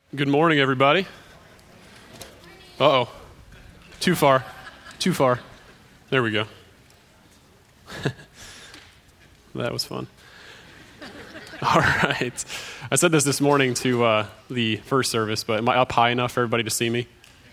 Good morning, everybody. Uh-oh. Too far. There we go. That was fun. All right. I said this morning to the first service, but am I up high enough for everybody to see me?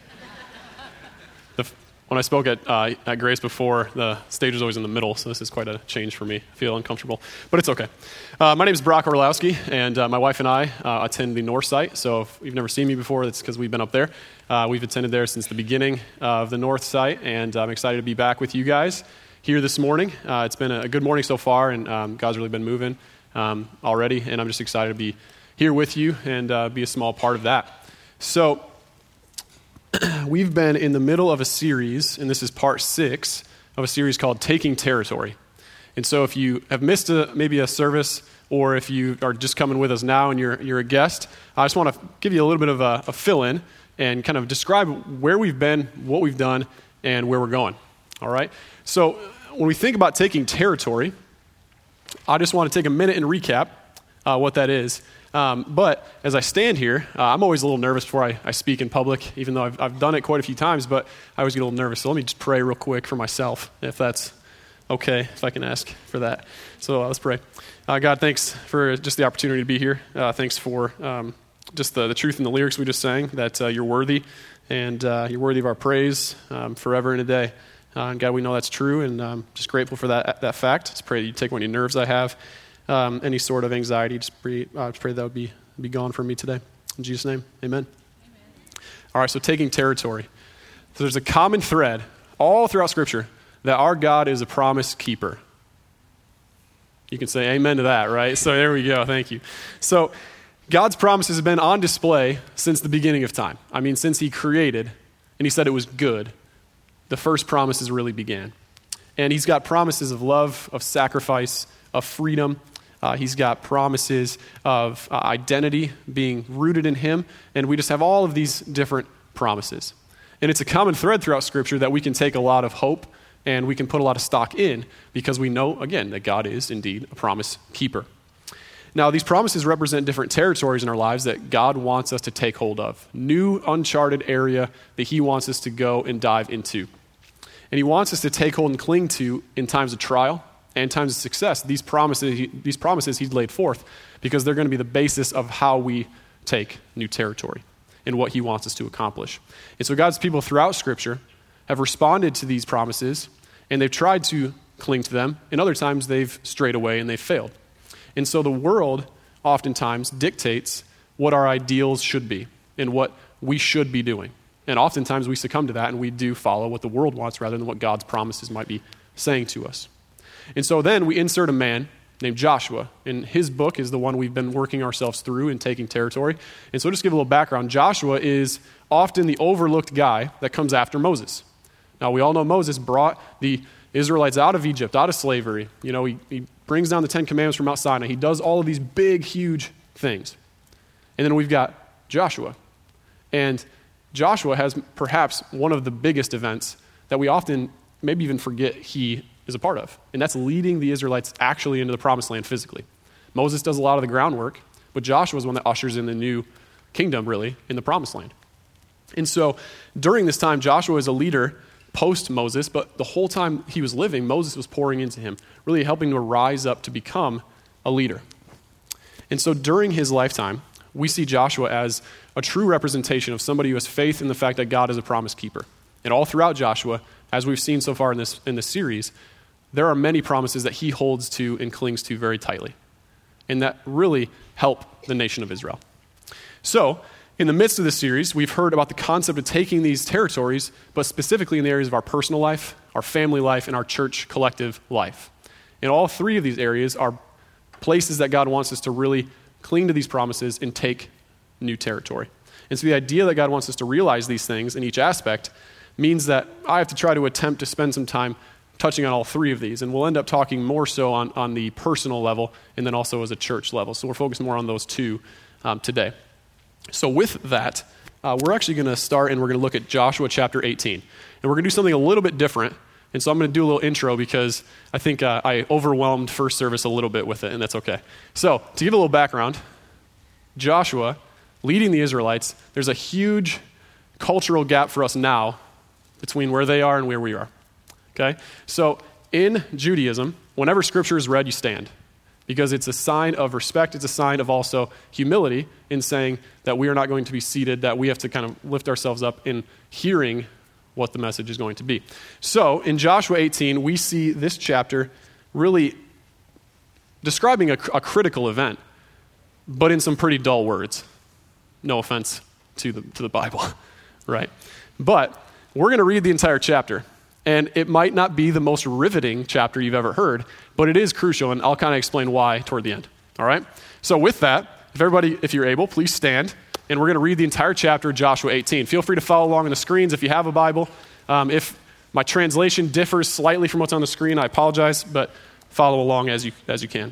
When I spoke at Grace before, the stage was always in the middle, so this is quite a change for me. I feel uncomfortable, but it's okay. My name is Brock Orlowski, and my wife and I attend the North Site. So if you've never seen me before, that's because we've been up there. We've attended there since the beginning of the North Site, and I'm excited to be back with you guys here this morning. It's been a good morning so far, and God's really been moving already, and I'm just excited to be here with you and be a small part of that. So we've been in the middle of a series, and this is part 6 of a series called Taking Territory. And so if you have missed maybe a service, or if you are just coming with us now and you're a guest, I just want to give you a little bit of a fill-in and kind of describe where we've been, what we've done, and where we're going. All right? So when we think about taking territory, I just want to take a minute and recap what that is. But as I stand here, I'm always a little nervous before I speak in public, even though I've done it quite a few times, but I always get a little nervous. So let me just pray real quick for myself, if that's okay, if I can ask for that. So let's pray. God, thanks for just the opportunity to be here. Thanks for just the truth in the lyrics we just sang, that you're worthy, and you're worthy of our praise forever and a day. And God, we know that's true, and I'm just grateful for that fact. Just pray that you take any nerves I have. Any sort of anxiety, just pray that would be gone from me today. In Jesus' name, amen. All right, so taking territory. So there's a common thread all throughout Scripture that our God is a promise keeper. You can say amen to that, right? So there we go, thank you. So God's promises have been on display since the beginning of time. I mean, since he created, and he said it was good, the first promises really began. And he's got promises of love, of sacrifice, of freedom. He's got promises of identity being rooted in him, and we just have all of these different promises. And it's a common thread throughout Scripture that we can take a lot of hope and we can put a lot of stock in because we know, again, that God is indeed a promise keeper. Now, these promises represent different territories in our lives that God wants us to take hold of, new uncharted area that he wants us to go and dive into. And he wants us to take hold and cling to in times of trial and times of success, these promises he's laid forth, because they're going to be the basis of how we take new territory and what he wants us to accomplish. And so God's people throughout Scripture have responded to these promises, and they've tried to cling to them, and other times they've strayed away and they've failed. And so the world oftentimes dictates what our ideals should be and what we should be doing. And oftentimes we succumb to that, and we do follow what the world wants rather than what God's promises might be saying to us. And so then we insert a man named Joshua, and his book is the one we've been working ourselves through in taking territory. And so just to give a little background, Joshua is often the overlooked guy that comes after Moses. Now, we all know Moses brought the Israelites out of Egypt, out of slavery. You know, he brings down the 10 Commandments from Mount Sinai. He does all of these big, huge things. And then we've got Joshua. And Joshua has perhaps one of the biggest events that we often maybe even forget he is a part of, and that's leading the Israelites actually into the promised land physically. Moses does a lot of the groundwork, but Joshua is one that ushers in the new kingdom, really, in the promised land. And so during this time, Joshua is a leader post-Moses, but the whole time he was living, Moses was pouring into him, really helping to rise up to become a leader. And so during his lifetime, we see Joshua as a true representation of somebody who has faith in the fact that God is a promise keeper. And all throughout Joshua, as we've seen so far in this series, there are many promises that he holds to and clings to very tightly, and that really help the nation of Israel. So, in the midst of this series, we've heard about the concept of taking these territories, but specifically in the areas of our personal life, our family life, and our church collective life. And all three of these areas are places that God wants us to really cling to these promises and take new territory. And so the idea that God wants us to realize these things in each aspect means that I have to try to attempt to spend some time touching on all three of these, and we'll end up talking more so on the personal level and then also as a church level. So we're focused more on those two today. So with that, we're actually going to start and we're going to look at Joshua chapter 18. And we're going to do something a little bit different. And so I'm going to do a little intro because I think I overwhelmed first service a little bit with it, and that's okay. So to give a little background, Joshua leading the Israelites, there's a huge cultural gap for us now between where they are and where we are. Okay? So in Judaism, whenever scripture is read, you stand. Because it's a sign of respect. It's a sign of also humility in saying that we are not going to be seated, that we have to kind of lift ourselves up in hearing what the message is going to be. So in Joshua 18, we see this chapter really describing a critical event, but in some pretty dull words. No offense to the Bible, right? But we're going to read the entire chapter. And it might not be the most riveting chapter you've ever heard, but it is crucial, and I'll kind of explain why toward the end. All right? So with that, if you're able, please stand, and we're going to read the entire chapter of Joshua 18. Feel free to follow along on the screens if you have a Bible. If my translation differs slightly from what's on the screen, I apologize, but follow along as you can.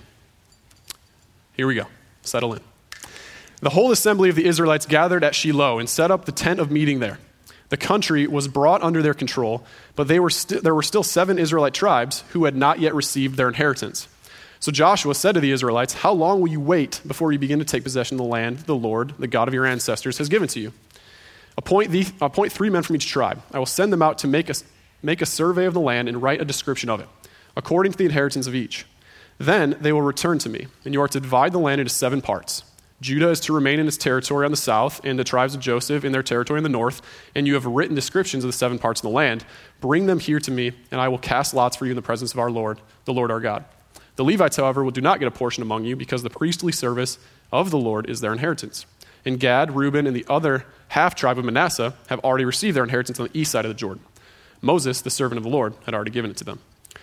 Here we go. Settle in. The whole assembly of the Israelites gathered at Shiloh and set up the tent of meeting there. The country was brought under their control, but there were still 7 Israelite tribes who had not yet received their inheritance. So Joshua said to the Israelites, "How long will you wait before you begin to take possession of the land the Lord, the God of your ancestors, has given to you? Appoint 3 men from each tribe. I will send them out to make a survey of the land and write a description of it, according to the inheritance of each. Then they will return to me, and you are to divide the land into 7 parts. Judah is to remain in its territory on the south, and the tribes of Joseph in their territory in the north, and you have written descriptions of the 7 parts of the land. Bring them here to me, and I will cast lots for you in the presence of our Lord, the Lord our God. The Levites, however, do not get a portion among you, because the priestly service of the Lord is their inheritance. And Gad, Reuben, and the other half-tribe of Manasseh have already received their inheritance on the east side of the Jordan. Moses, the servant of the Lord, had already given it to them."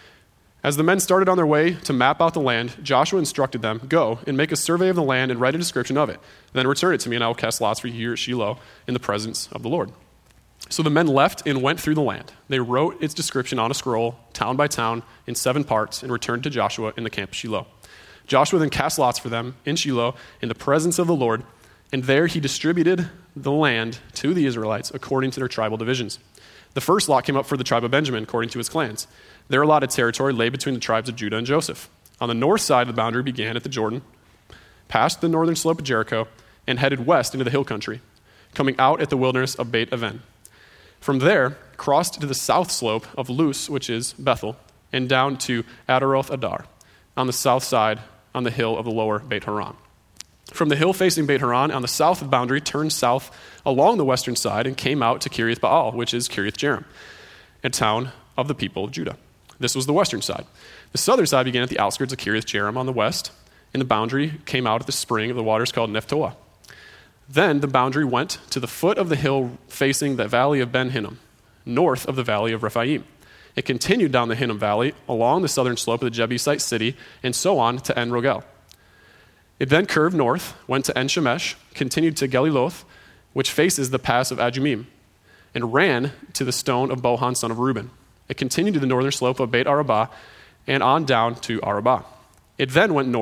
As the men started on their way to map out the land, Joshua instructed them, "Go and make a survey of the land and write a description of it. Then return it to me, and I will cast lots for you here at Shiloh in the presence of the Lord." So the men left and went through the land. They wrote its description on a scroll, town by town, in 7 parts, and returned to Joshua in the camp of Shiloh. Joshua then cast lots for them in Shiloh in the presence of the Lord, and there he distributed the land to the Israelites according to their tribal divisions. The first lot came up for the tribe of Benjamin, according to his clans. Their allotted territory lay between the tribes of Judah and Joseph. On the north side, the boundary began at the Jordan, passed the northern slope of Jericho, and headed west into the hill country, coming out at the wilderness of Beit Aven. From there, crossed to the south slope of Luz, which is Bethel, and down to Adaroth Adar, on the south side, on the hill of the lower Beit Horon. From the hill facing Beit Horon, on the south boundary, turned south along the western side and came out to Kiriath Baal, which is Kiriath Jearim, a town of the people of Judah. This was the western side. The southern side began at the outskirts of Kiriath Jearim on the west, and the boundary came out at the spring of the waters called Nephtoah. Then the boundary went to the foot of the hill facing the valley of Ben Hinnom, north of the valley of Rephaim. It continued down the Hinnom Valley, along the southern slope of the Jebusite city, and so on to En Rogel. It then curved north, went to En Shemesh, continued to Geliloth, which faces the pass of Adumim, and ran to the stone of Bohan, son of Reuben. It continued to the northern slope of Beit Arabah, and on down to Arabah. It then went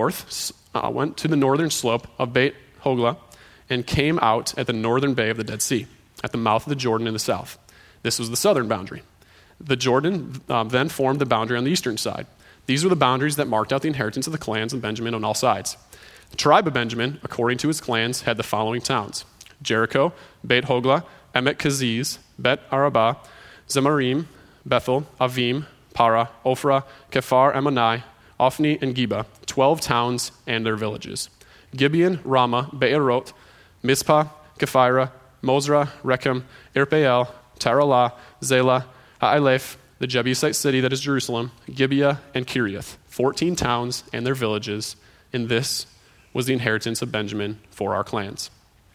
to the northern slope of Beit Hogla, and came out at the northern bay of the Dead Sea, at the mouth of the Jordan in the south. This was the southern boundary. The Jordan then formed the boundary on the eastern side. These were the boundaries that marked out the inheritance of the clans of Benjamin on all sides. The tribe of Benjamin, according to his clans, had the following towns: Jericho, Beit Hogla, Emet Keziz, Bet Arabah, Zemarim, Bethel, Avim, Para, Ophrah, Kephar Ammonai, Ophni, and Geba, 12 towns and their villages. Gibeon, Ramah, Be'erot, Mizpah, Kephira, Mozrah, Rechem, Irpeel, Taralah, Zelah, Ha'ilef, the Jebusite city that is Jerusalem, Gibeah, and Kiriath, 14 towns and their villages, and this was the inheritance of Benjamin for our clans.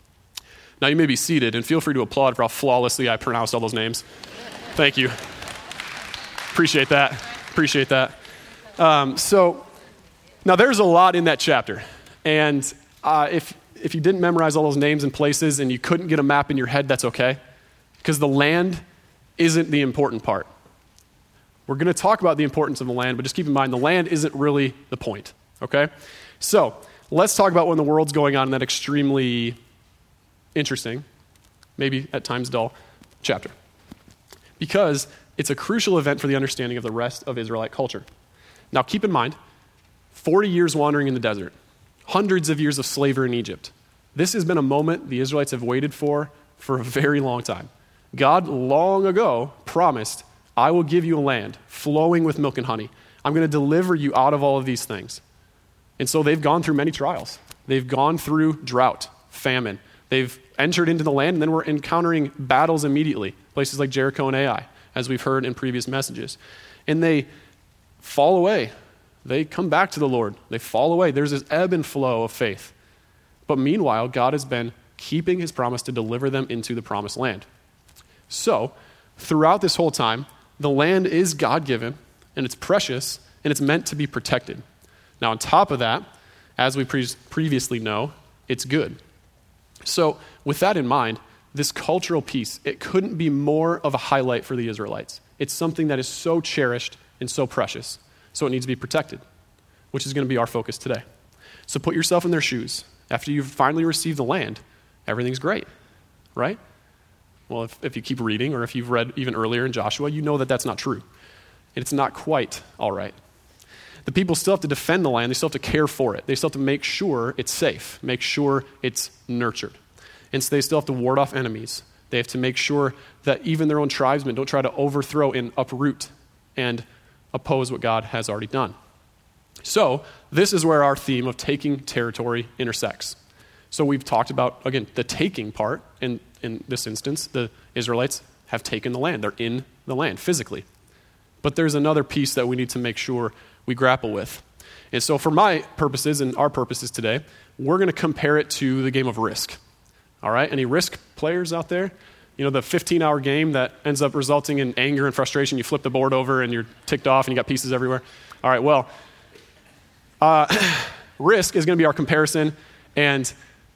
Now you may be seated, and feel free to applaud for how flawlessly I pronounced all those names. Thank you. Appreciate that. So now there's a lot in that chapter, and if you didn't memorize all those names and places and you couldn't get a map in your head, that's okay, because the land isn't the important part. We're going to talk about the importance of the land, but just keep in mind the land isn't really the point, okay? So let's talk about when the world's going on in that extremely interesting, maybe at times dull, chapter. Because it's a crucial event for the understanding of the rest of Israelite culture. Now keep in mind, 40 years wandering in the desert, hundreds of years of slavery in Egypt, This has been a moment the Israelites have waited for a very long time. God long ago promised, I will give you a land flowing with milk and honey. I'm going to deliver you out of all of these things. And so they've gone through many trials. They've gone through drought, famine. They've entered into the land, and then we're encountering battles immediately, places like Jericho and Ai, as we've heard in previous messages. And they fall away. They come back to the Lord. They fall away. There's this ebb and flow of faith. But meanwhile, God has been keeping his promise to deliver them into the promised land. So, throughout this whole time, the land is God-given, and it's precious, and it's meant to be protected. Now, on top of that, as we previously know, it's good. So, with that in mind, this cultural piece, it couldn't be more of a highlight for the Israelites. It's something that is so cherished and so precious, so it needs to be protected, which is going to be our focus today. So put yourself in their shoes. After you've finally received the land, everything's great, right? Well, if you keep reading, or if you've read even earlier in Joshua, you know that that's not true. It's not quite all right. The people still have to defend the land. They still have to care for it. They still have to make sure it's safe, make sure it's nurtured. And so they still have to ward off enemies. They have to make sure that even their own tribesmen don't try to overthrow and uproot and oppose what God has already done. So this is where our theme of taking territory intersects. So we've talked about, again, the taking part. In this instance, the Israelites have taken the land. They're in the land physically. But there's another piece that we need to make sure we grapple with. And so for my purposes and our purposes today, we're going to compare it to the game of Risk. All right? Any Risk players out there? You know, the 15-hour game that ends up resulting in anger and frustration. You flip the board over and you're ticked off and you got pieces everywhere. All right, well, Risk is going to be our comparison. And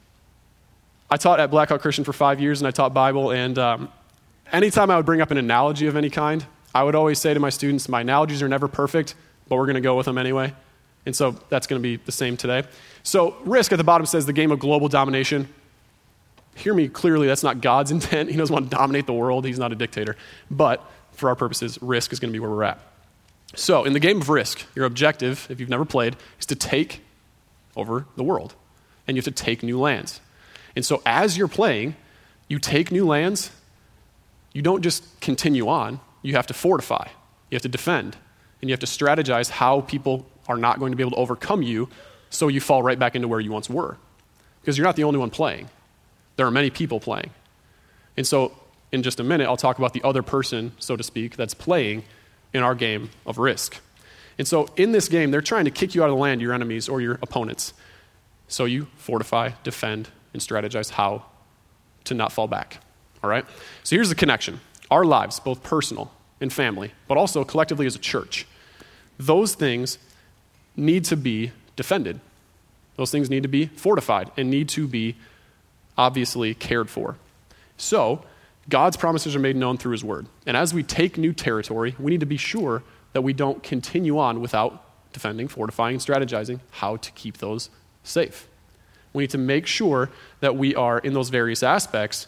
I taught at Blackhawk Christian for 5 years, and I taught Bible. And anytime I would bring up an analogy of any kind, I would always say to my students, my analogies are never perfect, but we're going to go with them anyway. And so that's going to be the same today. So Risk at the bottom says the game of global domination. Hear me clearly, that's not God's intent. He doesn't want to dominate the world. He's not a dictator. But for our purposes, Risk is going to be where we're at. So in the game of Risk, your objective, if you've never played, is to take over the world. And you have to take new lands. And so as you're playing, you take new lands. You don't just continue on. You have to fortify. You have to defend. And you have to strategize how people are not going to be able to overcome you so you fall right back into where you once were. Because you're not the only one playing. There are many people playing. And so in just a minute, I'll talk about the other person, so to speak, that's playing in our game of Risk. And so in this game, they're trying to kick you out of the land, your enemies or your opponents. So you fortify, defend, and strategize how to not fall back. All right? So here's the connection. Our lives, both personal and family, but also collectively as a church, those things need to be defended. Those things need to be fortified and need to be obviously cared for. So God's promises are made known through his word. And as we take new territory, we need to be sure that we don't continue on without defending, fortifying, and strategizing how to keep those safe. We need to make sure that we are, in those various aspects,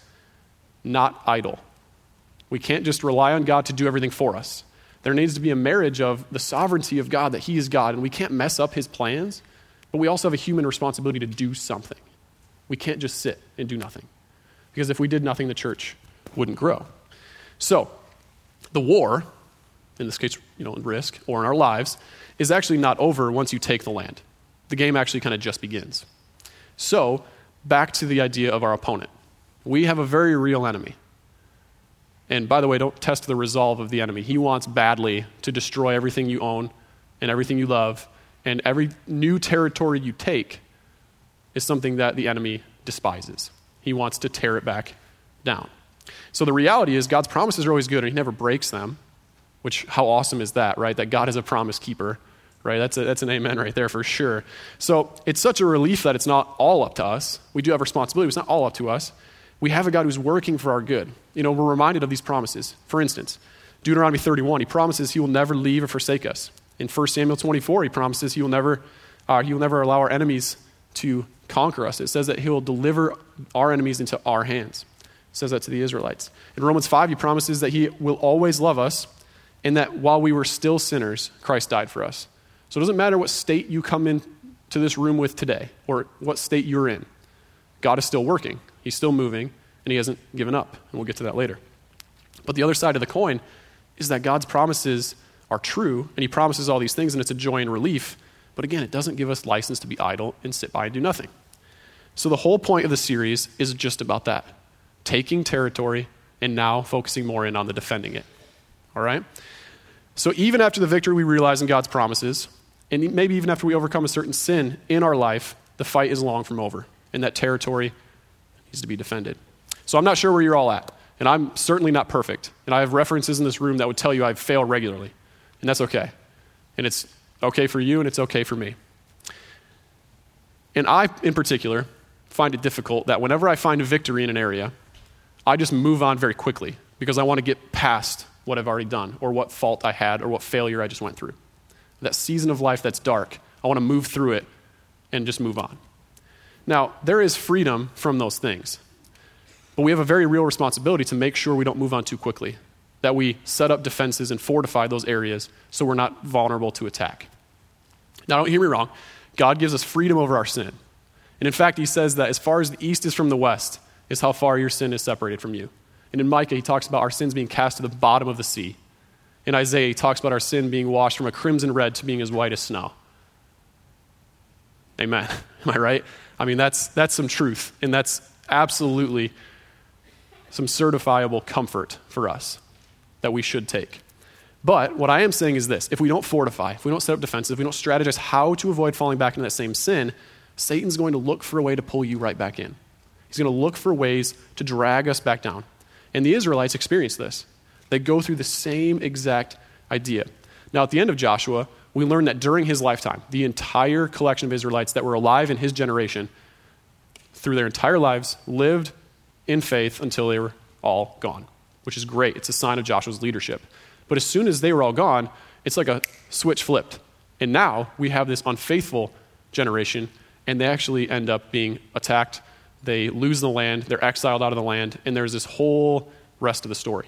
not idle. We can't just rely on God to do everything for us. There needs to be a marriage of the sovereignty of God, that he is God, and we can't mess up his plans, but we also have a human responsibility to do something. We can't just sit and do nothing. Because if we did nothing, the church wouldn't grow. So, the war, in this case, in Risk, or in our lives, is actually not over once you take the land. The game actually kind of just begins. So, back to the idea of our opponent. We have a very real enemy. And by the way, don't test the resolve of the enemy. He wants badly to destroy everything you own and everything you love, and every new territory you take is something that the enemy despises. He wants to tear it back down. So the reality is God's promises are always good, and he never breaks them, which how awesome is that, right? That God is a promise keeper, right? That's an amen right there for sure. So it's such a relief that it's not all up to us. We do have responsibility, but it's not all up to us. We have a God who's working for our good. We're reminded of these promises. For instance, Deuteronomy 31, he promises he will never leave or forsake us. In 1 Samuel 24, he promises he will never allow our enemies to conquer us. It says that he will deliver our enemies into our hands. It says that to the Israelites. In Romans 5, he promises that he will always love us, and that while we were still sinners, Christ died for us. So it doesn't matter what state you come into this room with today, or what state you're in. God is still working. He's still moving, and he hasn't given up, and we'll get to that later. But the other side of the coin is that God's promises are true, and he promises all these things, and it's a joy and relief. But again, it doesn't give us license to be idle and sit by and do nothing. So the whole point of the series is just about that, taking territory and now focusing more in on the defending it. All right? So even after the victory we realize in God's promises, and maybe even after we overcome a certain sin in our life, the fight is long from over, and that territory needs to be defended. So I'm not sure where you're all at, and I'm certainly not perfect, and I have references in this room that would tell you I fail regularly, and that's okay. And it's okay for you, and it's okay for me. And I, in particular, find it difficult that whenever I find a victory in an area, I just move on very quickly because I want to get past what I've already done or what fault I had or what failure I just went through. That season of life that's dark, I want to move through it and just move on. Now, there is freedom from those things, but we have a very real responsibility to make sure we don't move on too quickly, that we set up defenses and fortify those areas so we're not vulnerable to attack. Now, don't hear me wrong. God gives us freedom over our sin. And in fact, he says that as far as the east is from the west is how far your sin is separated from you. And in Micah, he talks about our sins being cast to the bottom of the sea. In Isaiah, he talks about our sin being washed from a crimson red to being as white as snow. Amen. Am I right? I mean, that's some truth, and that's absolutely some certifiable comfort for us that we should take. But what I am saying is this: if we don't fortify, if we don't set up defenses, if we don't strategize how to avoid falling back into that same sin, Satan's going to look for a way to pull you right back in. He's going to look for ways to drag us back down. And the Israelites experience this. They go through the same exact idea. Now, at the end of Joshua, we learn that during his lifetime, the entire collection of Israelites that were alive in his generation, through their entire lives, lived in faith until they were all gone, which is great. It's a sign of Joshua's leadership. But as soon as they were all gone, it's like a switch flipped. And now we have this unfaithful generation, and they actually end up being attacked. They lose the land, they're exiled out of the land, and there's this whole rest of the story.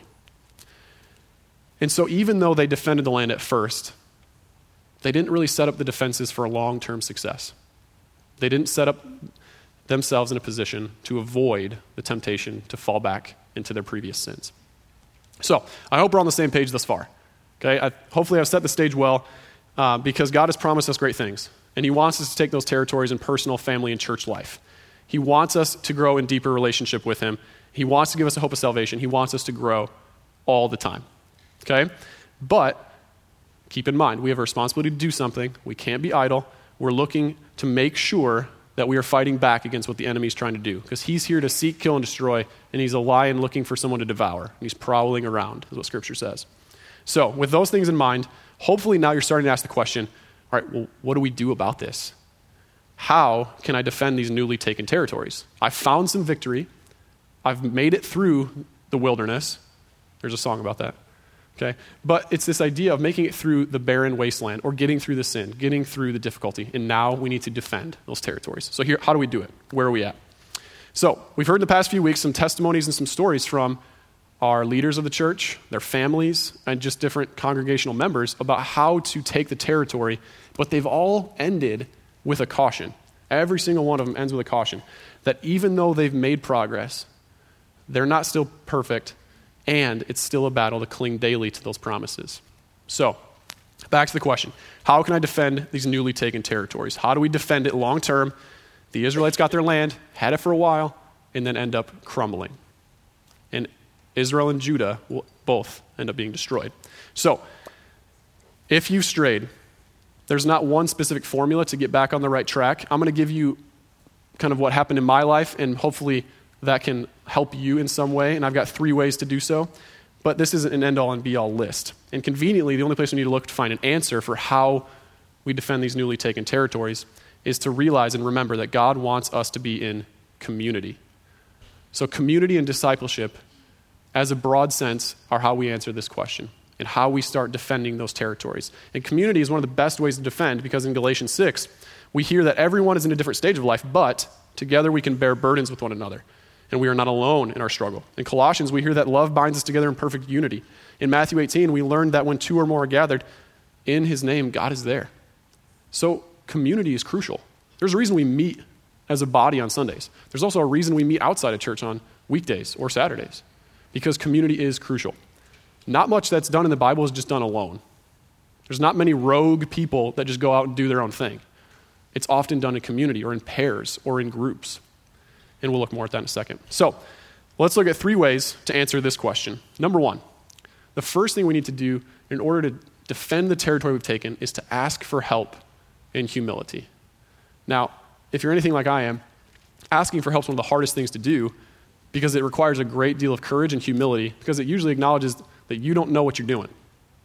And so even though they defended the land at first, they didn't really set up the defenses for a long-term success. They didn't set up themselves in a position to avoid the temptation to fall back into their previous sins. So I hope we're on the same page thus far. Okay, hopefully I've set the stage well because God has promised us great things, and he wants us to take those territories in personal, family, and church life. He wants us to grow in deeper relationship with him. He wants to give us a hope of salvation. He wants us to grow all the time. Okay? But keep in mind, we have a responsibility to do something. We can't be idle. We're looking to make sure that we are fighting back against what the enemy is trying to do, because he's here to seek, kill, and destroy, and he's a lion looking for someone to devour. And he's prowling around, is what Scripture says. So with those things in mind, hopefully now you're starting to ask the question, all right, well, what do we do about this? How can I defend these newly taken territories? I've found some victory. I've made it through the wilderness. There's a song about that. Okay? But it's this idea of making it through the barren wasteland or getting through the sin, getting through the difficulty. And now we need to defend those territories. So here, how do we do it? Where are we at? So we've heard in the past few weeks some testimonies and some stories from our leaders of the church, their families, and just different congregational members about how to take the territory, but they've all ended with a caution. Every single one of them ends with a caution that even though they've made progress, they're not still perfect, and it's still a battle to cling daily to those promises. So, back to the question. How can I defend these newly taken territories? How do we defend it long term? The Israelites got their land, had it for a while, and then end up crumbling. And Israel and Judah will both end up being destroyed. So, if you've strayed, there's not one specific formula to get back on the right track. I'm going to give you kind of what happened in my life, and hopefully that can help you in some way. And I've got 3 ways to do so. But this isn't an end-all and be-all list. And conveniently, the only place we need to look to find an answer for how we defend these newly taken territories is to realize and remember that God wants us to be in community. So community and discipleship, as a broad sense, are how we answer this question and how we start defending those territories. And community is one of the best ways to defend, because in Galatians 6, we hear that everyone is in a different stage of life, but together we can bear burdens with one another, and we are not alone in our struggle. In Colossians, we hear that love binds us together in perfect unity. In Matthew 18, we learned that when 2 or more are gathered in his name, God is there. So community is crucial. There's a reason we meet as a body on Sundays. There's also a reason we meet outside of church on weekdays or Saturdays, because community is crucial. Not much that's done in the Bible is just done alone. There's not many rogue people that just go out and do their own thing. It's often done in community or in pairs or in groups. And we'll look more at that in a second. So let's look at 3 ways to answer this question. Number 1, the first thing we need to do in order to defend the territory we've taken is to ask for help in humility. Now, if you're anything like I am, asking for help is one of the hardest things to do because it requires a great deal of courage and humility, because it usually acknowledges that you don't know what you're doing.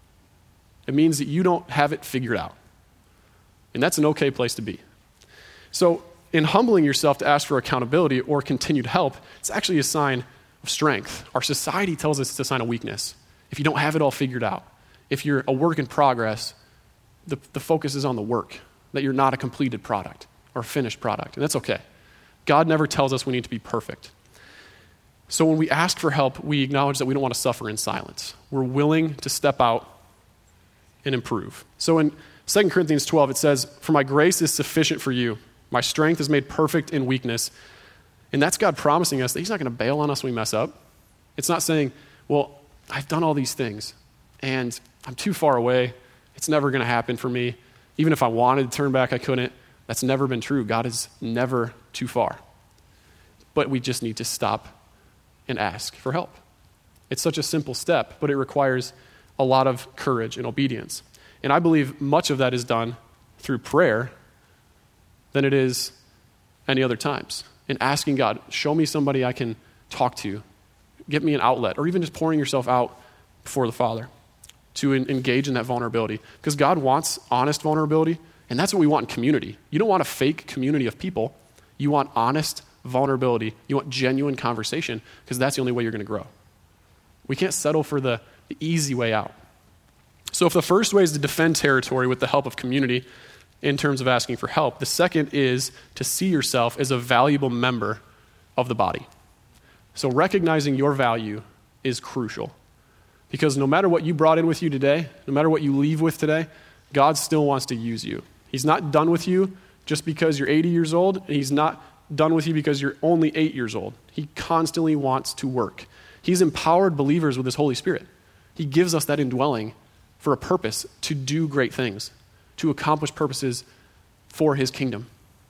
It means that you don't have it figured out. And that's an okay place to be. So in humbling yourself to ask for accountability or continued help, it's actually a sign of strength. Our society tells us it's a sign of weakness. If you don't have it all figured out, if you're a work in progress, the focus is on the work, that you're not a completed product or a finished product, and that's okay. God never tells us we need to be perfect. So when we ask for help, we acknowledge that we don't want to suffer in silence. We're willing to step out and improve. So in 2 Corinthians 12, it says, "For my grace is sufficient for you. My strength is made perfect in weakness." And that's God promising us that he's not going to bail on us when we mess up. It's not saying, well, I've done all these things, and I'm too far away. It's never going to happen for me. Even if I wanted to turn back, I couldn't. That's never been true. God is never too far. But we just need to stop and ask for help. It's such a simple step, but it requires a lot of courage and obedience. And I believe much of that is done through prayer than it is any other times. In asking God, show me somebody I can talk to, get me an outlet, or even just pouring yourself out before the Father to engage in that vulnerability. Because God wants honest vulnerability, and that's what we want in community. You don't want a fake community of people. You want honest vulnerability. You want genuine conversation, because that's the only way you're going to grow. We can't settle for the easy way out. So if the first way is to defend territory with the help of community in terms of asking for help, the second is to see yourself as a valuable member of the body. So recognizing your value is crucial, because no matter what you brought in with you today, no matter what you leave with today, God still wants to use you. He's not done with you just because you're 80 years old, and he's not done with you because you're only 8 years old. He constantly wants to work. He's empowered believers with his Holy Spirit. He gives us that indwelling for a purpose, to do great things, to accomplish purposes for his kingdom.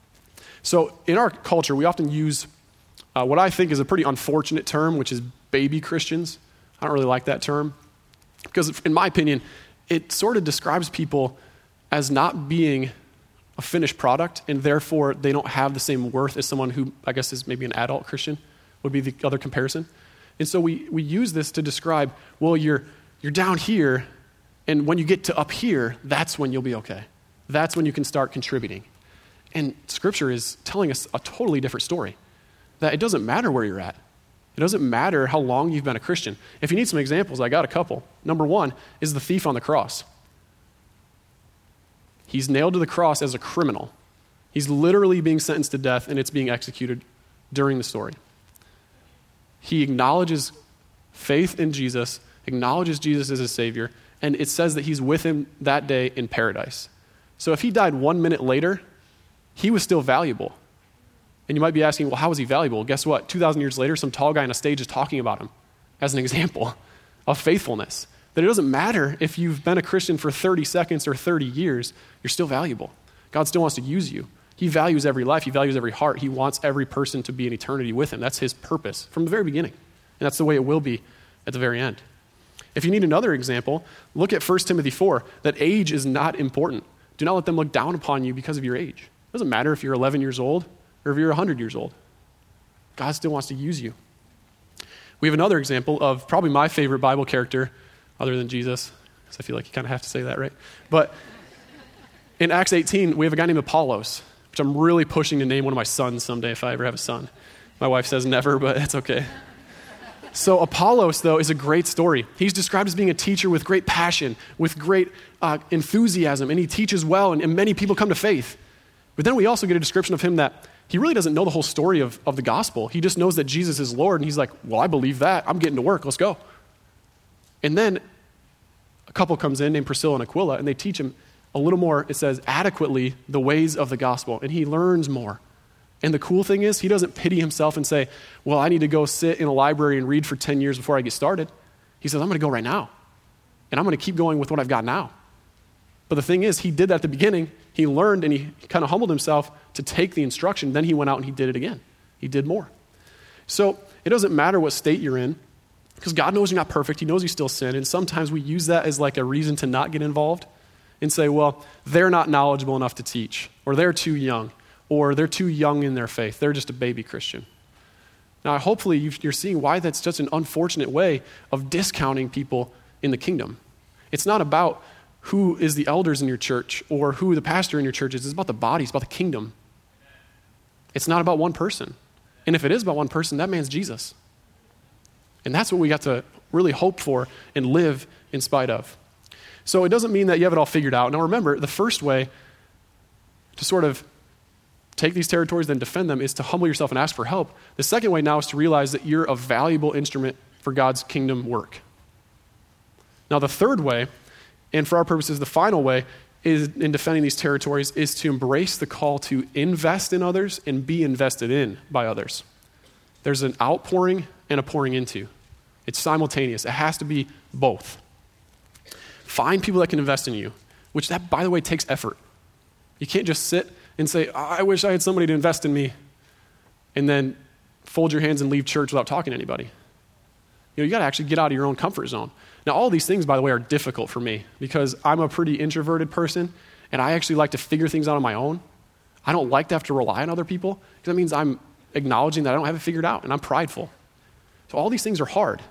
So in our culture, we often use what I think is a pretty unfortunate term, which is baby Christians. I don't really like that term, because in my opinion, it sort of describes people as not being a finished product, and therefore they don't have the same worth as someone who I guess is maybe an adult Christian, would be the other comparison. And so we use this to describe, well, you're down here, and when you get to up here, that's when you'll be okay. That's when you can start contributing. And Scripture is telling us a totally different story, that it doesn't matter where you're at. It doesn't matter how long you've been a Christian. If you need some examples, I got a couple. Number 1 is the thief on the cross. He's nailed to the cross as a criminal. He's literally being sentenced to death, and it's being executed during the story. He acknowledges faith in Jesus, acknowledges Jesus as his Savior, and it says that he's with him that day in paradise. So if he died 1 minute later, he was still valuable. And you might be asking, well, how was he valuable? Guess what? 2,000 years later, some tall guy on a stage is talking about him as an example of faithfulness. That it doesn't matter if you've been a Christian for 30 seconds or 30 years, you're still valuable. God still wants to use you. He values every life. He values every heart. He wants every person to be in eternity with him. That's his purpose from the very beginning. And that's the way it will be at the very end. If you need another example, look at 1 Timothy 4, that age is not important. Do not let them look down upon you because of your age. It doesn't matter if you're 11 years old or if you're 100 years old. God still wants to use you. We have another example of probably my favorite Bible character, other than Jesus, because I feel like you kind of have to say that, right? But in Acts 18, we have a guy named Apollos, which I'm really pushing to name one of my sons someday if I ever have a son. My wife says never, but it's okay. So Apollos, though, is a great story. He's described as being a teacher with great passion, with great enthusiasm, and he teaches well, and many people come to faith. But then we also get a description of him that he really doesn't know the whole story of the gospel. He just knows that Jesus is Lord, and he's like, well, I believe that. I'm getting to work. Let's go. And then a couple comes in named Priscilla and Aquila, and they teach him a little more, it says, adequately the ways of the gospel. And he learns more. And the cool thing is, he doesn't pity himself and say, well, I need to go sit in a library and read for 10 years before I get started. He says, I'm going to go right now. And I'm going to keep going with what I've got now. But the thing is, he did that at the beginning. He learned and he kind of humbled himself to take the instruction. Then he went out and he did it again. He did more. So it doesn't matter what state you're in, because God knows you're not perfect. He knows you still sin. And sometimes we use that as like a reason to not get involved and say, well, they're not knowledgeable enough to teach, or they're too young, or they're too young in their faith. They're just a baby Christian. Now, hopefully you're seeing why that's just an unfortunate way of discounting people in the kingdom. It's not about who is the elders in your church or who the pastor in your church is. It's about the body. It's about the kingdom. It's not about one person. And if it is about one person, that man's Jesus. And that's what we got to really hope for and live in spite of. So it doesn't mean that you have it all figured out. Now remember, the first way to sort of take these territories, then defend them, is to humble yourself and ask for help. The second way now is to realize that you're a valuable instrument for God's kingdom work. Now the third way, and for our purposes the final way, is in defending these territories, is to embrace the call to invest in others and be invested in by others. There's an outpouring and a pouring into. It's simultaneous. It has to be both. Find people that can invest in you, which that, by the way, takes effort. You can't just sit and say, I wish I had somebody to invest in me, and then fold your hands and leave church without talking to anybody. You got to actually get out of your own comfort zone. Now, all these things, by the way, are difficult for me because I'm a pretty introverted person, and I actually like to figure things out on my own. I don't like to have to rely on other people because that means I'm acknowledging that I don't have it figured out, and I'm prideful. So all these things are hard,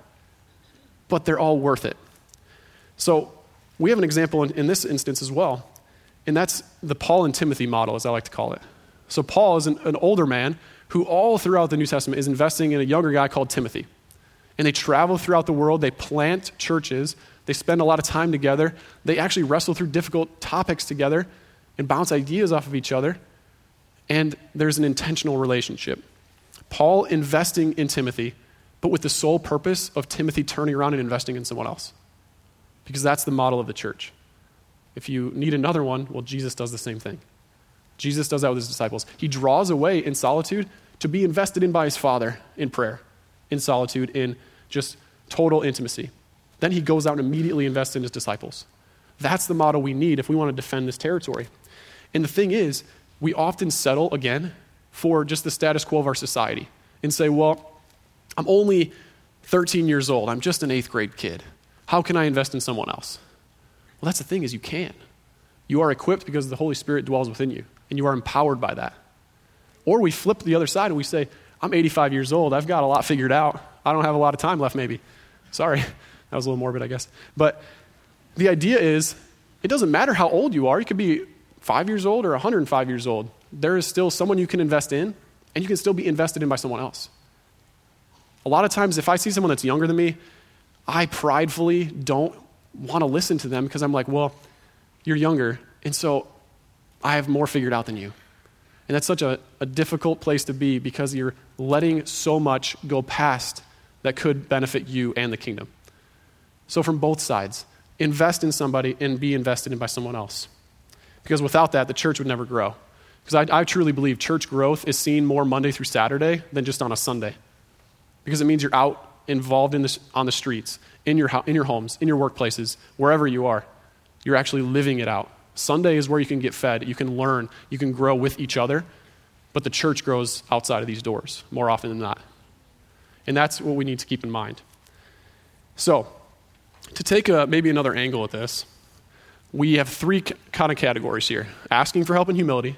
but they're all worth it. So we have an example in this instance as well, and that's the Paul and Timothy model, as I like to call it. So Paul is an older man who all throughout the New Testament is investing in a younger guy called Timothy. And they travel throughout the world, they plant churches, they spend a lot of time together, they actually wrestle through difficult topics together and bounce ideas off of each other, and there's an intentional relationship. Paul investing in Timothy, but with the sole purpose of Timothy turning around and investing in someone else. Because that's the model of the church. If you need another one, well, Jesus does the same thing. Jesus does that with his disciples. He draws away in solitude to be invested in by his Father in prayer, in solitude, in just total intimacy. Then he goes out and immediately invests in his disciples. That's the model we need if we want to defend this territory. And the thing is, we often settle, again, for just the status quo of our society and say, well, I'm only 13 years old. I'm just an 8th grade kid. How can I invest in someone else? Well, that's the thing is you can. You are equipped because the Holy Spirit dwells within you, and you are empowered by that. Or we flip the other side and we say, I'm 85 years old. I've got a lot figured out. I don't have a lot of time left maybe. Sorry. That was a little morbid, I guess. But the idea is it doesn't matter how old you are. You could be 5 years old or 105 years old. There is still someone you can invest in, and you can still be invested in by someone else. A lot of times if I see someone that's younger than me, I pridefully don't want to listen to them because I'm like, well, you're younger, and so I have more figured out than you. And that's such a difficult place to be because you're letting so much go past that could benefit you and the kingdom. So from both sides, invest in somebody and be invested in by someone else. Because without that, the church would never grow. Because I truly believe church growth is seen more Monday through Saturday than just on a Sunday. Because it means you're out involved in this, on the streets, in your homes, in your workplaces, wherever you are. You're actually living it out. Sunday is where you can get fed, you can learn, you can grow with each other, but the church grows outside of these doors more often than not. And that's what we need to keep in mind. So, to take maybe another angle at this, we have three kind of categories here. Asking for help and humility,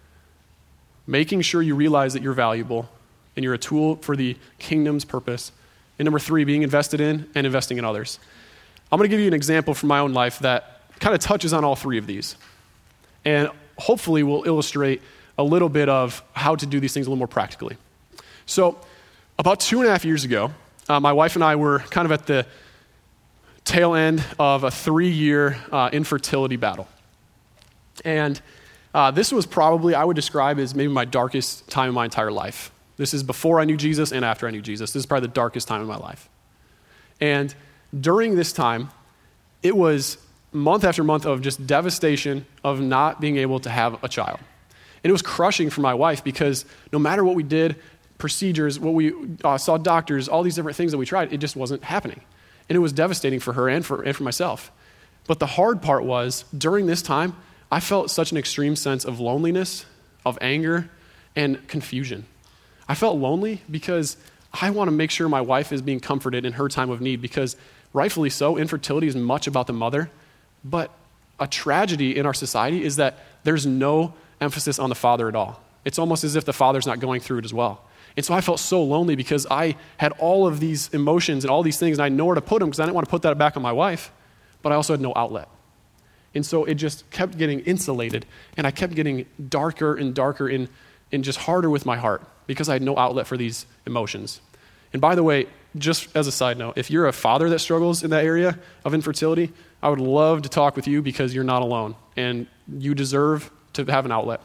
making sure you realize that you're valuable and you're a tool for the kingdom's purpose, and number 3, being invested in and investing in others. I'm going to give you an example from my own life that kind of touches on all 3 of these. And hopefully will illustrate a little bit of how to do these things a little more practically. So about 2.5 years ago, my wife and I were kind of at the tail end of a 3-year infertility battle. And this was probably, I would describe as maybe my darkest time in my entire life. This is before I knew Jesus and after I knew Jesus. This is probably the darkest time in my life. And during this time, it was month after month of just devastation of not being able to have a child. And it was crushing for my wife because no matter what we did, procedures, what we saw doctors, all these different things that we tried, it just wasn't happening. And it was devastating for her and for myself. But the hard part was, during this time, I felt such an extreme sense of loneliness, of anger, and confusion. I felt lonely because I want to make sure my wife is being comforted in her time of need, because rightfully so, infertility is much about the mother, but a tragedy in our society is that there's no emphasis on the father at all. It's almost as if the father's not going through it as well. And so I felt so lonely because I had all of these emotions and all these things, and I had nowhere to put them because I didn't want to put that back on my wife, but I also had no outlet. And so it just kept getting insulated, and I kept getting darker and darker and just harder with my heart because I had no outlet for these emotions. And by the way, just as a side note, if you're a father that struggles in that area of infertility, I would love to talk with you because you're not alone, and you deserve to have an outlet.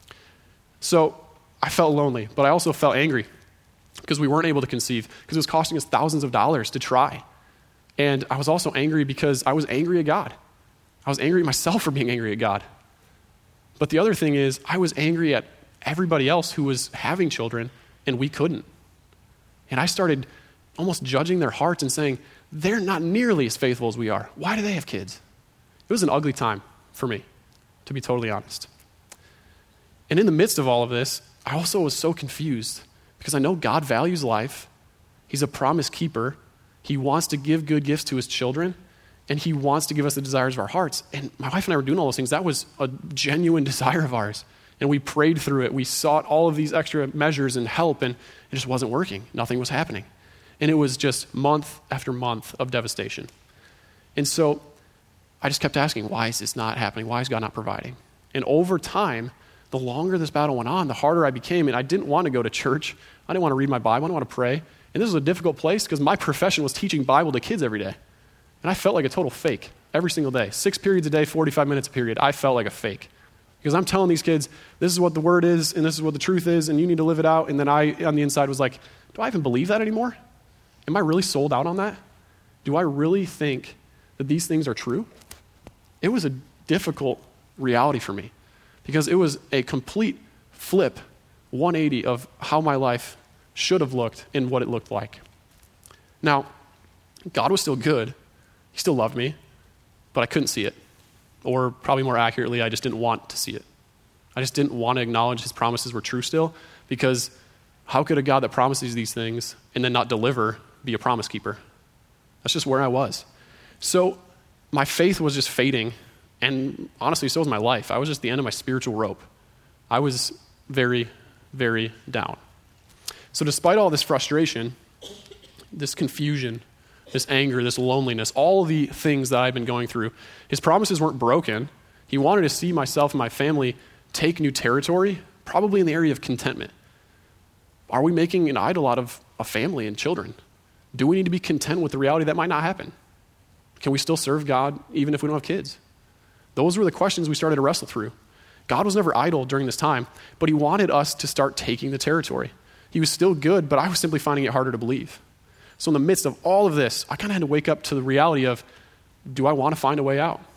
So I felt lonely, but I also felt angry because we weren't able to conceive, because it was costing us thousands of dollars to try. And I was also angry because I was angry at God. I was angry at myself for being angry at God. But the other thing is, I was angry at everybody else who was having children, and we couldn't. And I started almost judging their hearts and saying, they're not nearly as faithful as we are. Why do they have kids? It was an ugly time for me, to be totally honest. And in the midst of all of this, I also was so confused because I know God values life. He's a promise keeper. He wants to give good gifts to his children, and he wants to give us the desires of our hearts. And my wife and I were doing all those things. That was a genuine desire of ours. And we prayed through it. We sought all of these extra measures and help, and it just wasn't working. Nothing was happening. And it was just month after month of devastation. And so I just kept asking, why is this not happening? Why is God not providing? And over time, the longer this battle went on, the harder I became. And I didn't want to go to church. I didn't want to read my Bible. I didn't want to pray. And this was a difficult place because my profession was teaching Bible to kids every day. And I felt like a total fake every single day. 6 periods a day, 45 minutes a period. I felt like a fake. Because I'm telling these kids, this is what the word is, and this is what the truth is, and you need to live it out. And then I, on the inside, was like, do I even believe that anymore? Am I really sold out on that? Do I really think that these things are true? It was a difficult reality for me because it was a complete flip, 180 of how my life should have looked and what it looked like. Now, God was still good. He still loved me, but I couldn't see it. Or probably more accurately, I just didn't want to see it. I just didn't want to acknowledge his promises were true still, because how could a God that promises these things and then not deliver be a promise keeper? That's just where I was. So my faith was just fading, and honestly, so was my life. I was just the end of my spiritual rope. I was very, very down. So despite all this frustration, this confusion, this anger, this loneliness, all of the things that I've been going through, his promises weren't broken. He wanted to see myself and my family take new territory, probably in the area of contentment. Are we making an idol out of a family and children? Do we need to be content with the reality that might not happen? Can we still serve God even if we don't have kids? Those were the questions we started to wrestle through. God was never idle during this time, but he wanted us to start taking the territory. He was still good, but I was simply finding it harder to believe. So in the midst of all of this, I kind of had to wake up to the reality of, do I want to find a way out?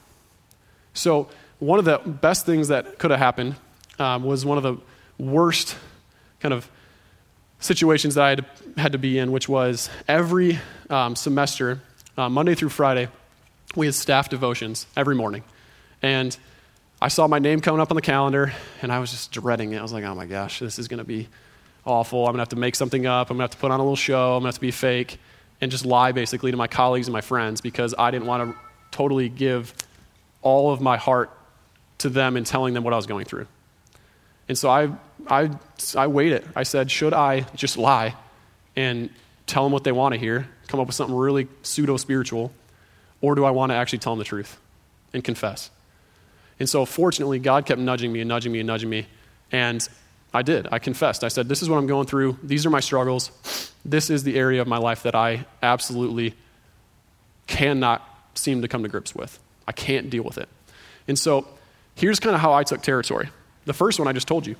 So one of the best things that could have happened was one of the worst kind of situations that I had to be in, which was every semester, Monday through Friday, we had staff devotions every morning. And I saw my name coming up on the calendar, and I was just dreading it. I was like, oh my gosh, this is going to be awful. I'm going to have to make something up. I'm going to have to put on a little show. I'm going to have to be fake and just lie basically to my colleagues and my friends because I didn't want to totally give all of my heart to them and telling them what I was going through. And so I weighed it. I said, should I just lie and tell them what they want to hear, come up with something really pseudo-spiritual, or do I want to actually tell them the truth and confess? And so fortunately, God kept nudging me and nudging me and nudging me, and I did. I confessed. I said, this is what I'm going through. These are my struggles. This is the area of my life that I absolutely cannot seem to come to grips with. I can't deal with it. And so here's kind of how I took territory. The first one I just told you.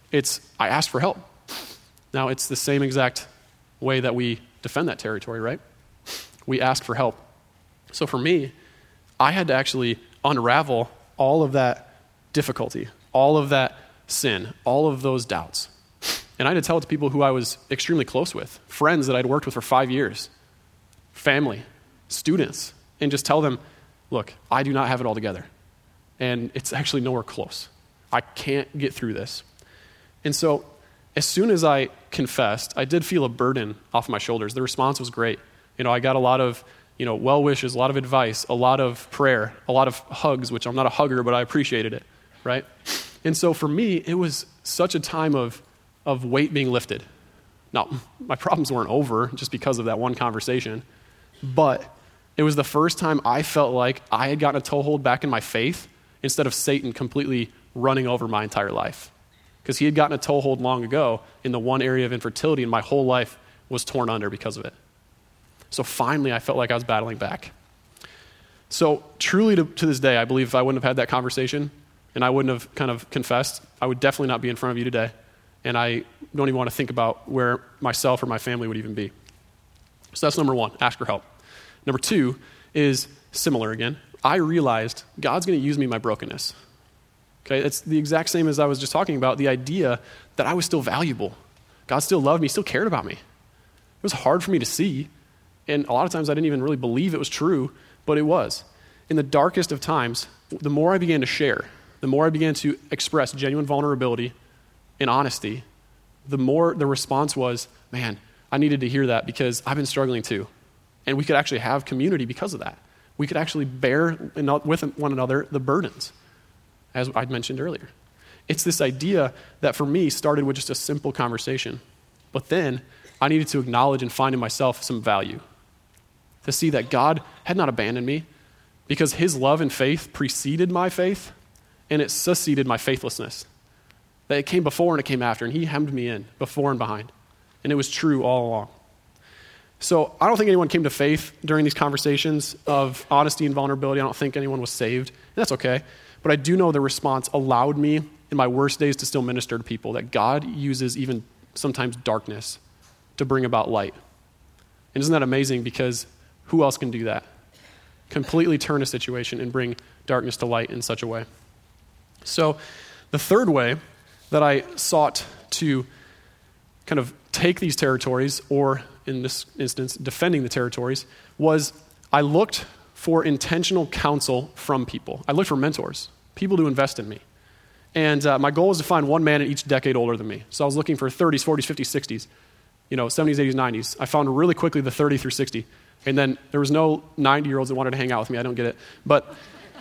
I asked for help. Now, it's the same exact way that we defend that territory, right? We ask for help. So for me, I had to actually unravel all of that difficulty, all of that sin, all of those doubts. And I had to tell it to people who I was extremely close with, friends that I'd worked with for 5 years, family, students, and just tell them, look, I do not have it all together. And it's actually nowhere close. I can't get through this. And so as soon as I confessed, I did feel a burden off my shoulders. The response was great. I got a lot of, well wishes, a lot of advice, a lot of prayer, a lot of hugs, which I'm not a hugger, but I appreciated it, right? And so for me, it was such a time of weight being lifted. Now, my problems weren't over just because of that one conversation, but it was the first time I felt like I had gotten a toehold back in my faith instead of Satan completely running over my entire life. Because he had gotten a toehold long ago in the one area of infertility, and my whole life was torn under because of it. So finally, I felt like I was battling back. So truly to this day, I believe if I wouldn't have had that conversation and I wouldn't have kind of confessed, I would definitely not be in front of you today. And I don't even want to think about where myself or my family would even be. So that's number one, ask for help. Number two is similar again. I realized God's going to use me in my brokenness. Okay, it's the exact same as I was just talking about, the idea that I was still valuable. God still loved me, still cared about me. It was hard for me to see, and a lot of times I didn't even really believe it was true, but it was. In the darkest of times, the more I began to share, the more I began to express genuine vulnerability and honesty, the more the response was, man, I needed to hear that because I've been struggling too. And we could actually have community because of that. We could actually bear with one another the burdens, as I mentioned earlier. It's this idea that for me started with just a simple conversation. But then I needed to acknowledge and find in myself some value. To see that God had not abandoned me because his love and faith preceded my faith and it succeeded my faithlessness. That it came before and it came after, and he hemmed me in before and behind. And it was true all along. So I don't think anyone came to faith during these conversations of honesty and vulnerability. I don't think anyone was saved. And that's okay. But I do know the response allowed me in my worst days to still minister to people, that God uses even sometimes darkness to bring about light. And isn't that amazing? Because who else can do that? Completely turn a situation and bring darkness to light in such a way. So the third way that I sought to kind of take these territories, or in this instance, defending the territories, was I looked for intentional counsel from people. I looked for mentors, people to invest in me. And my goal was to find one man in each decade older than me. So I was looking for 30s, 40s, 50s, 60s, 70s, 80s, 90s. I found really quickly the 30 through 60. And then there was no 90-year-olds that wanted to hang out with me. I don't get it. But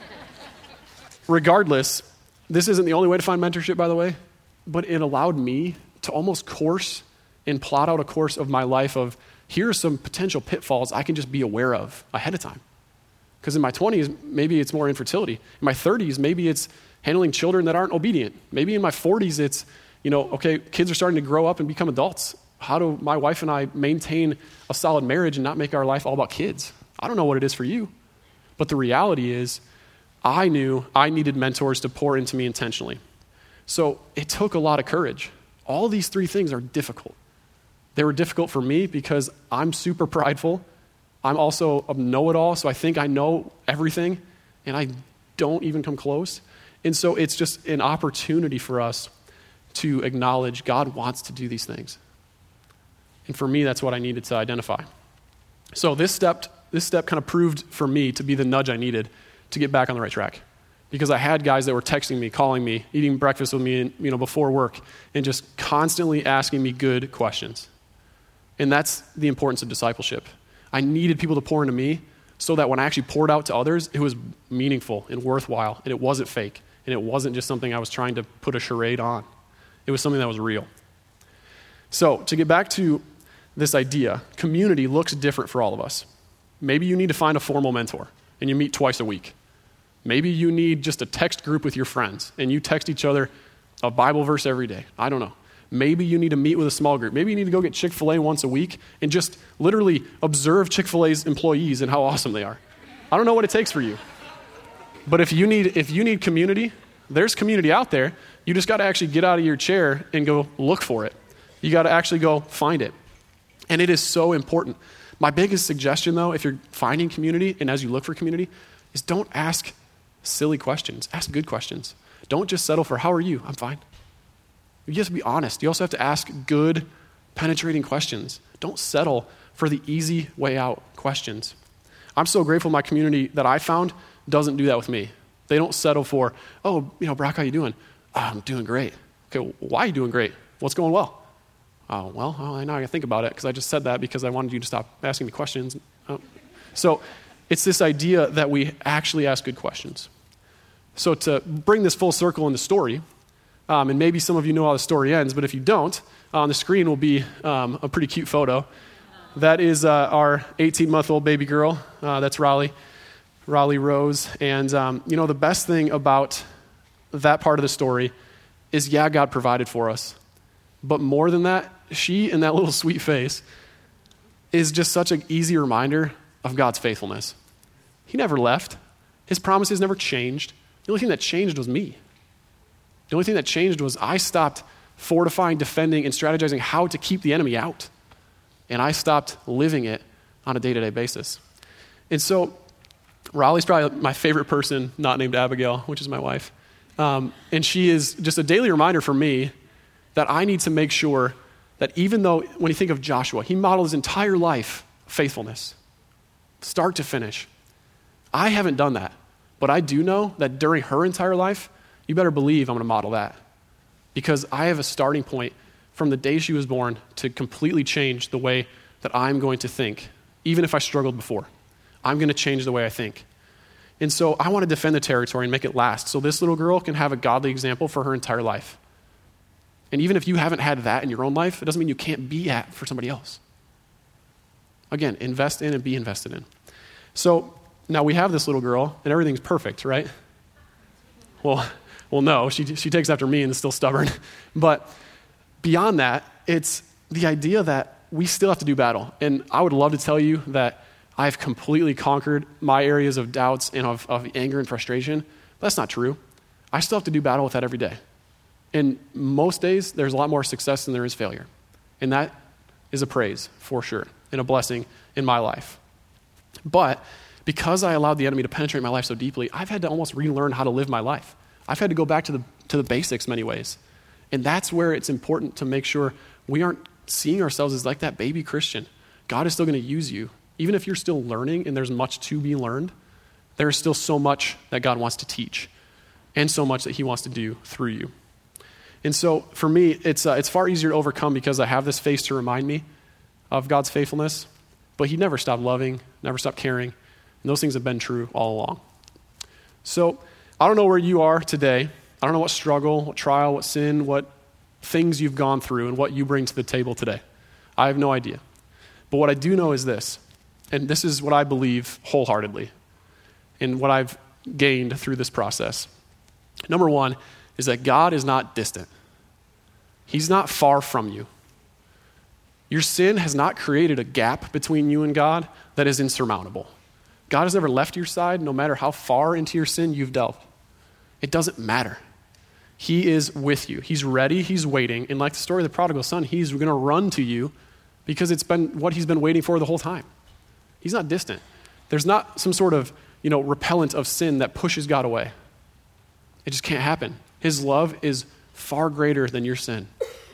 regardless, this isn't the only way to find mentorship, by the way, but it allowed me to almost course and plot out a course of my life of, here are some potential pitfalls I can just be aware of ahead of time. Because in my 20s, maybe it's more infertility. In my 30s, maybe it's handling children that aren't obedient. Maybe in my 40s, it's, okay, kids are starting to grow up and become adults. How do my wife and I maintain a solid marriage and not make our life all about kids? I don't know what it is for you. But the reality is, I knew I needed mentors to pour into me intentionally. So it took a lot of courage. All these three things are difficult. They were difficult for me because I'm super prideful. I'm also a know-it-all, so I think I know everything, and I don't even come close. And so it's just an opportunity for us to acknowledge God wants to do these things. And for me, that's what I needed to identify. So this step kind of proved for me to be the nudge I needed to get back on the right track. Because I had guys that were texting me, calling me, eating breakfast with me, before work, and just constantly asking me good questions. And that's the importance of discipleship. I needed people to pour into me so that when I actually poured out to others, it was meaningful and worthwhile, and it wasn't fake, and it wasn't just something I was trying to put a charade on. It was something that was real. So to get back to this idea, community looks different for all of us. Maybe you need to find a formal mentor, and you meet twice a week. Maybe you need just a text group with your friends, and you text each other a Bible verse every day. I don't know. Maybe you need to meet with a small group. Maybe you need to go get Chick-fil-A once a week and just literally observe Chick-fil-A's employees and how awesome they are. I don't know what it takes for you. But if you need community, there's community out there. You just got to actually get out of your chair and go look for it. You got to actually go find it. And it is so important. My biggest suggestion, though, if you're finding community and as you look for community, is don't ask silly questions. Ask good questions. Don't just settle for, how are you? I'm fine. You have to be honest. You also have to ask good, penetrating questions. Don't settle for the easy way out questions. I'm so grateful my community that I found doesn't do that with me. They don't settle for, oh, Brock, how you doing? Oh, I'm doing great. Okay, why are you doing great? What's going well? Oh, well, now I got to think about it because I just said that because I wanted you to stop asking me questions. So it's this idea that we actually ask good questions. So to bring this full circle in the story, and maybe some of you know how the story ends, but if you don't, on the screen will be a pretty cute photo. That is our 18-month-old baby girl. That's Raleigh Rose. And, the best thing about that part of the story is, God provided for us. But more than that, she and that little sweet face is just such an easy reminder of God's faithfulness. He never left. His promises never changed. The only thing that changed was me. The only thing that changed was I stopped fortifying, defending, and strategizing how to keep the enemy out. And I stopped living it on a day-to-day basis. And so Raleigh's probably my favorite person, not named Abigail, which is my wife. And she is just a daily reminder for me that I need to make sure that even though, when you think of Joshua, he modeled his entire life faithfulness, start to finish. I haven't done that, but I do know that during her entire life, you better believe I'm going to model that, because I have a starting point from the day she was born to completely change the way that I'm going to think, even if I struggled before. I'm going to change the way I think. And so I want to defend the territory and make it last so this little girl can have a godly example for her entire life. And even if you haven't had that in your own life, it doesn't mean you can't be at for somebody else. Again, invest in and be invested in. So now we have this little girl and everything's perfect, right? Well, no, she takes after me and is still stubborn. But beyond that, it's the idea that we still have to do battle. And I would love to tell you that I've completely conquered my areas of doubts and of anger and frustration. But that's not true. I still have to do battle with that every day. And most days, there's a lot more success than there is failure. And that is a praise, for sure, and a blessing in my life. But because I allowed the enemy to penetrate my life so deeply, I've had to almost relearn how to live my life. I've had to go back to the basics many ways. And that's where it's important to make sure we aren't seeing ourselves as like that baby Christian. God is still going to use you. Even if you're still learning and there's much to be learned, there is still so much that God wants to teach and so much that he wants to do through you. And so for me, it's far easier to overcome because I have this face to remind me of God's faithfulness, but he never stopped loving, never stopped caring, and those things have been true all along. So I don't know where you are today. I don't know what struggle, what trial, what sin, what things you've gone through and what you bring to the table today. I have no idea. But what I do know is this, and this is what I believe wholeheartedly and what I've gained through this process. Number one is that God is not distant. He's not far from you. Your sin has not created a gap between you and God that is insurmountable. God has never left your side, no matter how far into your sin you've delved. It doesn't matter. He is with you. He's ready. He's waiting. And like the story of the prodigal son, he's going to run to you because it's been what he's been waiting for the whole time. He's not distant. There's not some sort of, repellent of sin that pushes God away. It just can't happen. His love is far greater than your sin.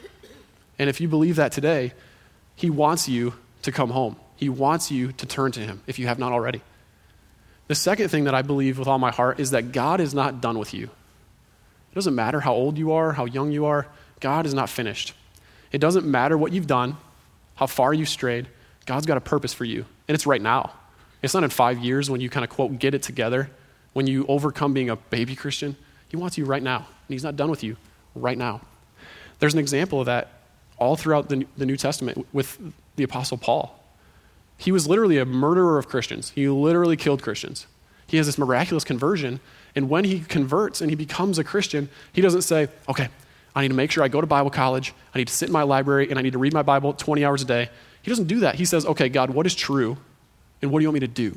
And if you believe that today, he wants you to come home. He wants you to turn to him if you have not already. The second thing that I believe with all my heart is that God is not done with you. It doesn't matter how old you are, how young you are. God is not finished. It doesn't matter what you've done, how far you strayed. God's got a purpose for you, and it's right now. It's not in 5 years when you kind of, quote, get it together, when you overcome being a baby Christian. He wants you right now, and he's not done with you right now. There's an example of that all throughout the New Testament with the Apostle Paul. He was literally a murderer of Christians. He literally killed Christians. He has this miraculous conversion, and when he converts and he becomes a Christian, he doesn't say, okay, I need to make sure I go to Bible college, I need to sit in my library, and I need to read my Bible 20 hours a day. He doesn't do that. He says, okay, God, what is true, and what do you want me to do?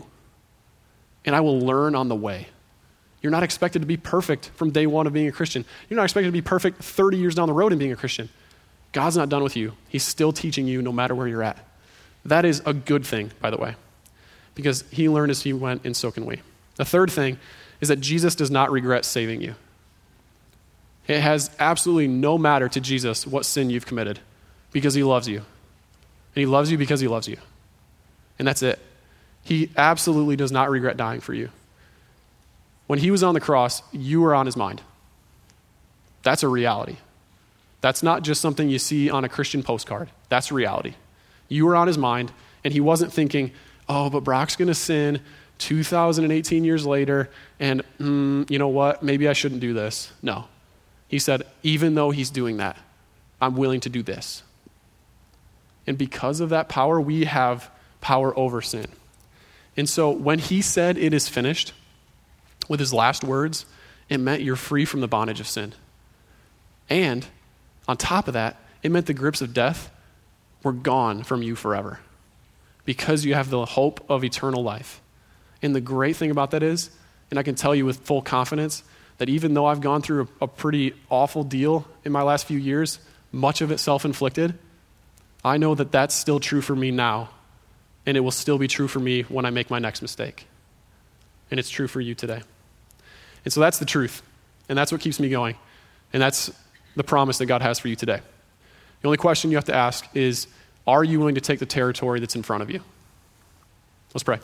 And I will learn on the way. You're not expected to be perfect from day one of being a Christian. You're not expected to be perfect 30 years down the road in being a Christian. God's not done with you. He's still teaching you no matter where you're at. That is a good thing, by the way, because he learned as he went, and so can we. The third thing is that Jesus does not regret saving you. It has absolutely no matter to Jesus what sin you've committed because he loves you. And he loves you because he loves you. And that's it. He absolutely does not regret dying for you. When he was on the cross, you were on his mind. That's a reality. That's not just something you see on a Christian postcard. That's reality. You were on his mind, and he wasn't thinking, oh, but Brock's going to sin 2018 years later, and you know what? Maybe I shouldn't do this. No. He said, even though he's doing that, I'm willing to do this. And because of that power, we have power over sin. And so when he said it is finished, with his last words, it meant you're free from the bondage of sin. And on top of that, it meant the grips of death were gone from you forever because you have the hope of eternal life. And the great thing about that is, and I can tell you with full confidence, that even though I've gone through a pretty awful deal in my last few years, much of it self-inflicted, I know that that's still true for me now, and it will still be true for me when I make my next mistake. And it's true for you today. And so that's the truth, and that's what keeps me going, and that's the promise that God has for you today. The only question you have to ask is, are you willing to take the territory that's in front of you? Let's pray.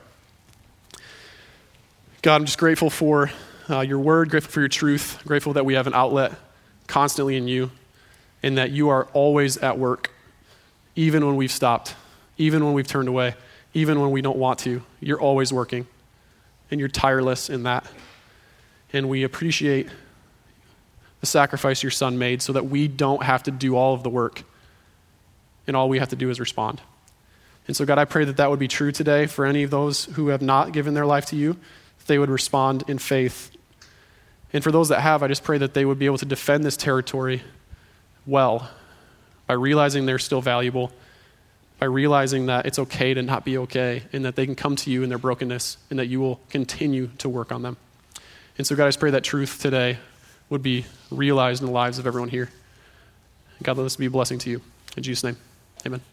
God, I'm just grateful for your word, grateful for your truth, grateful that we have an outlet constantly in you, and that you are always at work, even when we've stopped, even when we've turned away, even when we don't want to. You're always working, and you're tireless in that. And we appreciate the sacrifice your son made so that we don't have to do all of the work, and all we have to do is respond. And so, God, I pray that that would be true today for any of those who have not given their life to you, that they would respond in faith. And for those that have, I just pray that they would be able to defend this territory well by realizing they're still valuable, by realizing that it's okay to not be okay, and that they can come to you in their brokenness, and that you will continue to work on them. And so, God, I just pray that truth today would be realized in the lives of everyone here. God, let this be a blessing to you. In Jesus' name, amen.